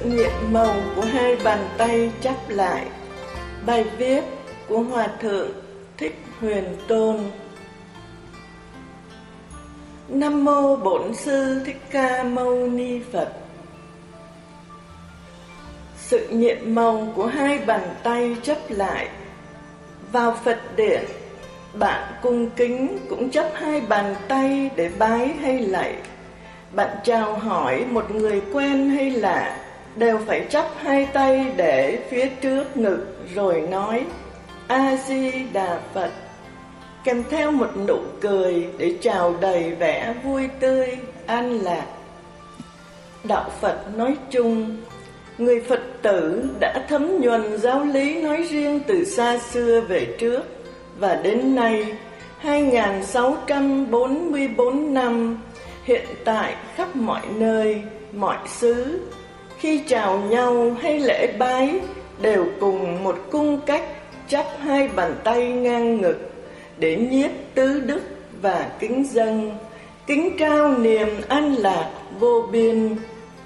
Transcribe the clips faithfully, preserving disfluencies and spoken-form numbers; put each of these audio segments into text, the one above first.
nhiệm màu của hai bàn tay chắp lại. Bài viết của Hòa Thượng Thích Huyền Tôn. Nam mô Bổn Sư Thích Ca Mâu Ni Phật. Sự nhiệm màu của hai bàn tay chắp lại. Vào Phật điện, bạn cung kính cũng chắp hai bàn tay để bái hay lạy. Bạn chào hỏi một người quen hay lạ, đều phải chắp hai tay để phía trước ngực rồi nói A-di-đà Phật, kèm theo một nụ cười để chào đầy vẻ vui tươi, an lạc. Đạo Phật nói chung, người Phật tử đã thấm nhuần giáo lý nói riêng từ xa xưa về trước, và đến nay, hai nghìn sáu trăm bốn mươi bốn năm, hiện tại khắp mọi nơi, mọi xứ, khi chào nhau hay lễ bái, đều cùng một cung cách chắp hai bàn tay ngang ngực để nhiếp tứ đức và kính dâng, kính trao niềm an lạc vô biên.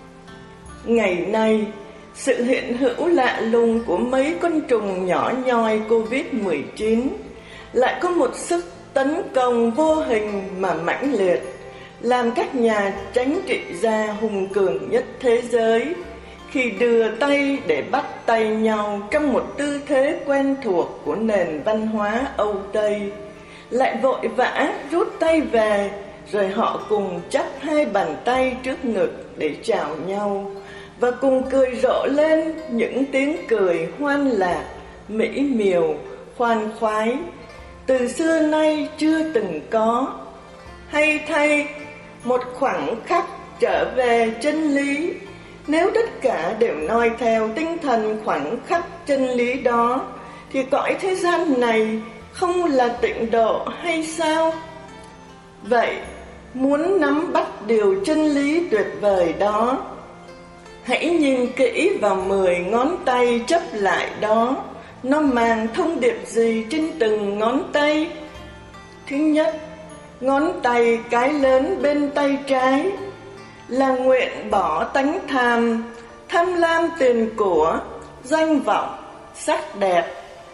Ngày nay, sự hiện hữu lạ lùng của mấy con trùng nhỏ nhoi covid mười chín lại có một sức tấn công vô hình mà mãnh liệt, làm các nhà chánh trị gia hùng cường nhất thế giới khi đưa tay để bắt tay nhau trong một tư thế quen thuộc của nền văn hóa Âu Tây, lại vội vã rút tay về, rồi họ cùng chắp hai bàn tay trước ngực để chào nhau và cùng cười rộ lên những tiếng cười hoan lạc, mỹ miều, khoan khoái, từ xưa nay chưa từng có. Hay thay, một khoảng khắc trở về chân lý, nếu tất cả đều noi theo tinh thần khoảng khắc chân lý đó, thì cõi thế gian này không là tịnh độ hay sao? Vậy, muốn nắm bắt điều chân lý tuyệt vời đó, hãy nhìn kỹ vào mười ngón tay chắp lại đó, nó mang thông điệp gì trên từng ngón tay? Thứ nhất, ngón tay cái lớn bên tay trái là nguyện bỏ tánh tham, tham lam tiền của, danh vọng, sắc đẹp,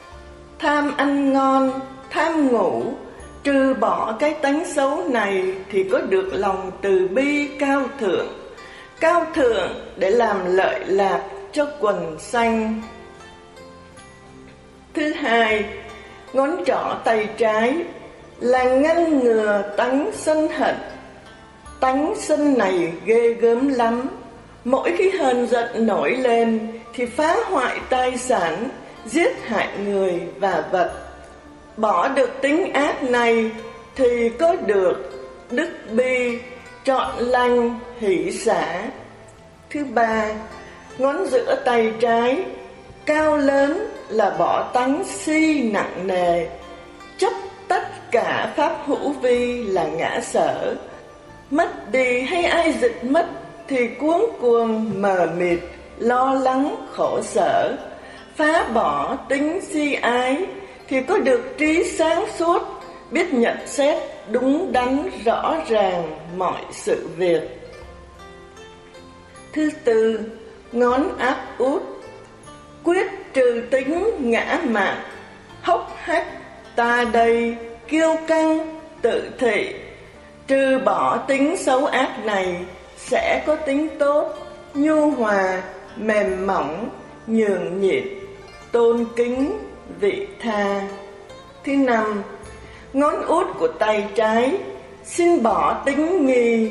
tham ăn ngon, tham ngủ. Trừ bỏ cái tánh xấu này thì có được lòng từ bi cao thượng, cao thượng để làm lợi lạc cho quần sanh. Thứ hai, ngón trỏ tay trái là ngăn ngừa tánh sân hận. Tánh sân này ghê gớm lắm, mỗi khi hờn giận nổi lên thì phá hoại tài sản, giết hại người và vật. Bỏ được tính ác này thì có được đức bi, trọn lành, hỷ xả. Thứ ba, ngón giữa tay trái cao lớn là bỏ tánh si nặng nề, chấp tất cả pháp hữu vi là ngã sở. Mất đi hay ai giật mất thì cuống cuồng mờ mịt, lo lắng khổ sở. Phá bỏ tính si ái thì có được trí sáng suốt, biết nhận xét đúng đắn rõ ràng mọi sự việc. Thứ tư, ngón áp út quyết trừ tính ngã mạn, hốc hách, ta đây, kiêu căng, tự thị. Trừ bỏ tính xấu ác này sẽ có tính tốt, nhu hòa, mềm mỏng, nhường nhịn, tôn kính, vị tha. Thứ năm, ngón út của tay trái xin bỏ tính nghi,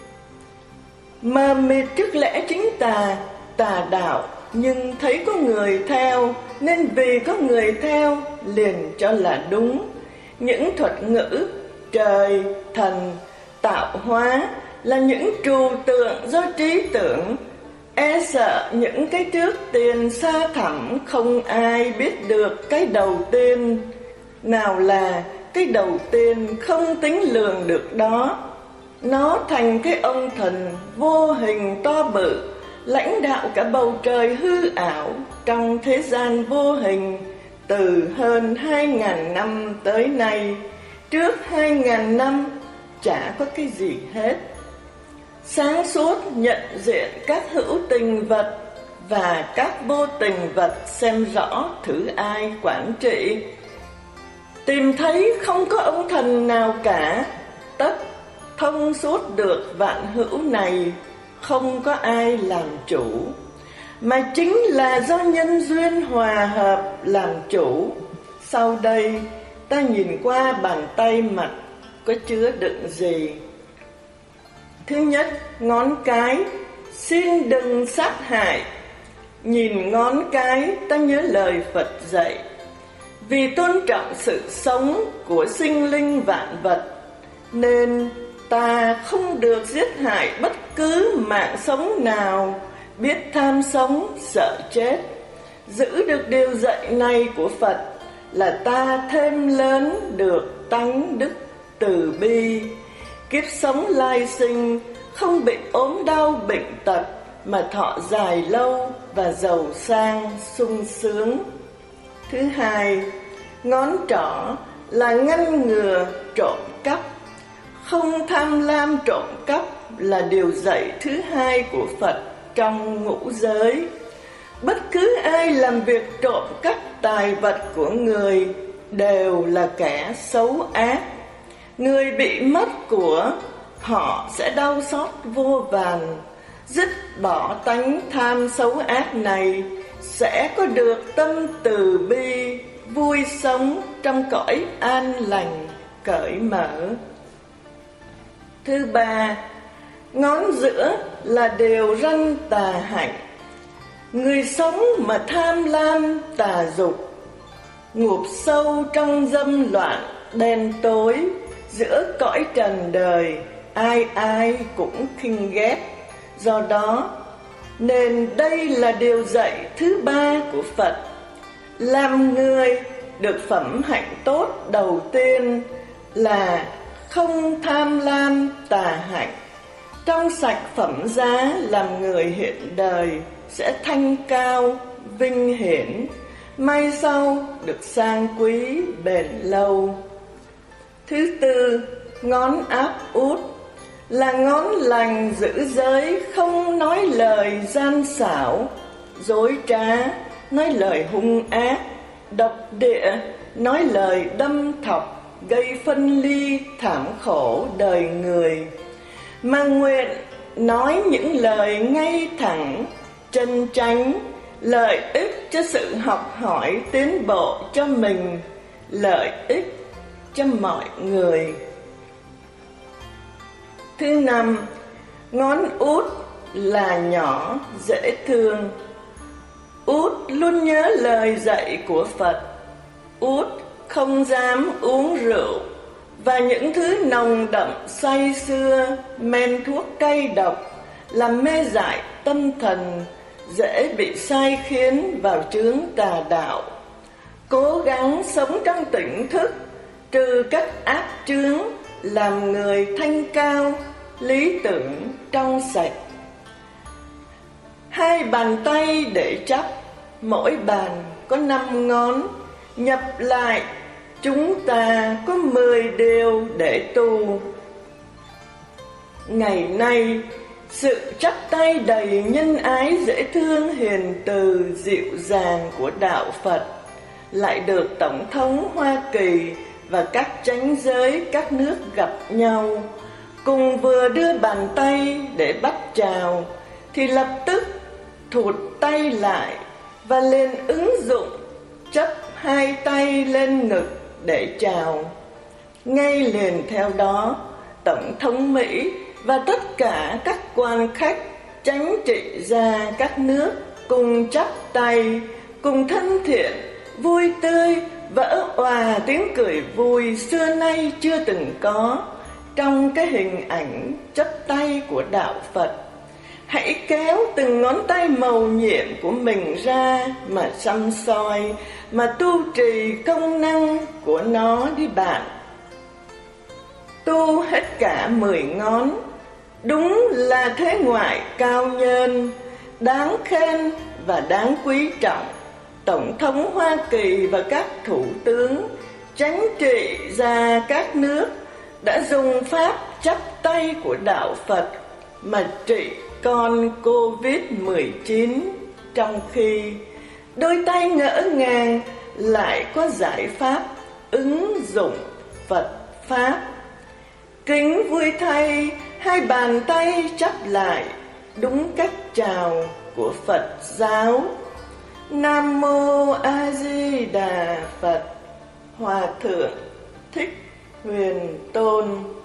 mờ mịt trước lẽ chính tà, tà đạo, nhưng thấy có người theo nên vì có người theo liền cho là đúng. Những thuật ngữ trời, thần, tạo hóa là những trừu tượng do trí tưởng, e sợ những cái trước tiên xa thẳm không ai biết được cái đầu tiên. Nào là cái đầu tiên không tính lường được đó, nó thành cái ông thần vô hình to bự, lãnh đạo cả bầu trời hư ảo trong thế gian vô hình từ hơn hai ngàn năm tới nay. Trước hai ngàn năm chả có cái gì hết. Sáng suốt nhận diện các hữu tình vật, và các vô tình vật xem rõ thử ai quản trị. Tìm thấy không có ông thần nào cả, tất thông suốt được vạn hữu này, không có ai làm chủ, mà chính là do nhân duyên hòa hợp làm chủ. Sau đây ta nhìn qua bàn tay mặt có chứa đựng gì. Thứ nhất, ngón cái, xin đừng sát hại. Nhìn ngón cái ta nhớ lời Phật dạy, vì tôn trọng sự sống của sinh linh vạn vật, nên ta không được giết hại bất cứ mạng sống nào, biết tham sống sợ chết. Giữ được điều dạy này của Phật là ta thêm lớn được tánh đức từ bi, kiếp sống lai sinh không bị ốm đau bệnh tật, mà thọ dài lâu và giàu sang sung sướng. Thứ hai, ngón trỏ là ngăn ngừa trộm cắp. Không tham lam trộm cắp là điều dạy thứ hai của Phật trong ngũ giới. Bất cứ ai làm việc trộm cắp tài vật của người đều là kẻ xấu ác. Người bị mất của họ sẽ đau xót vô vàn. Dứt bỏ tánh tham xấu ác này, sẽ có được tâm từ bi, vui sống trong cõi an lành, cởi mở. Thứ ba, ngón giữa là điều răn tà hạnh. Người sống mà tham lam tà dục, ngụp sâu trong dâm loạn đen tối, giữa cõi trần đời ai ai cũng khinh ghét. Do đó nên đây là điều dạy thứ ba của Phật. Làm người được phẩm hạnh tốt đầu tiên là không tham lam tà hạnh. Trong sạch phẩm giá làm người hiện đời sẽ thanh cao, vinh hiển, mai sau được sang quý bền lâu. Thứ tư, ngón áp út là ngón lành giữ giới, không nói lời gian xảo, dối trá, nói lời hung ác, độc địa, nói lời đâm thọc, gây phân ly thảm khổ đời người. Mà nguyện nói những lời ngay thẳng, chân chánh, lợi ích cho sự học hỏi tiến bộ cho mình, lợi ích cho mọi người. Thứ năm, ngón út là nhỏ, dễ thương. Út luôn nhớ lời dạy của Phật. Út không dám uống rượu và những thứ nồng đậm say sưa, men thuốc cay độc, làm mê dại tâm thần, dễ bị sai khiến vào chướng tà đạo. Cố gắng sống trong tỉnh thức, trừ các ác chướng, làm người thanh cao, lý tưởng trong sạch. Hai bàn tay để chắp, mỗi bàn có năm ngón, nhập lại chúng ta có mười điều để tu. Ngày nay, sự chắp tay đầy nhân ái dễ thương hiền từ dịu dàng của đạo Phật lại được Tổng thống Hoa Kỳ và các chánh giới các nước gặp nhau, cùng vừa đưa bàn tay để bắt chào, thì lập tức thụt tay lại và lên ứng dụng chấp hai tay lên ngực để chào. Ngay liền theo đó, Tổng thống Mỹ và tất cả các quan khách chánh trị gia các nước cùng chắp tay, cùng thân thiện, vui tươi, vỡ òa tiếng cười vui xưa nay chưa từng có trong cái hình ảnh chắp tay của đạo Phật. Hãy kéo từng ngón tay màu nhiệm của mình ra mà săm soi, mà tu trì công năng của nó đi bạn. Tu hết cả mười ngón, đúng là thế ngoại cao nhân, đáng khen và đáng quý trọng. Tổng thống Hoa Kỳ và các thủ tướng, chánh trị gia các nước đã dùng pháp chắp tay của đạo Phật mà trị con Covid mười chín. trong khi đôi tay ngỡ ngàng lại có giải pháp ứng dụng Phật Pháp. Kính vui thay, hai bàn tay chắp lại đúng cách chào của Phật giáo. Nam Mô A Di Đà Phật. Hòa Thượng Thích Huyền Tôn.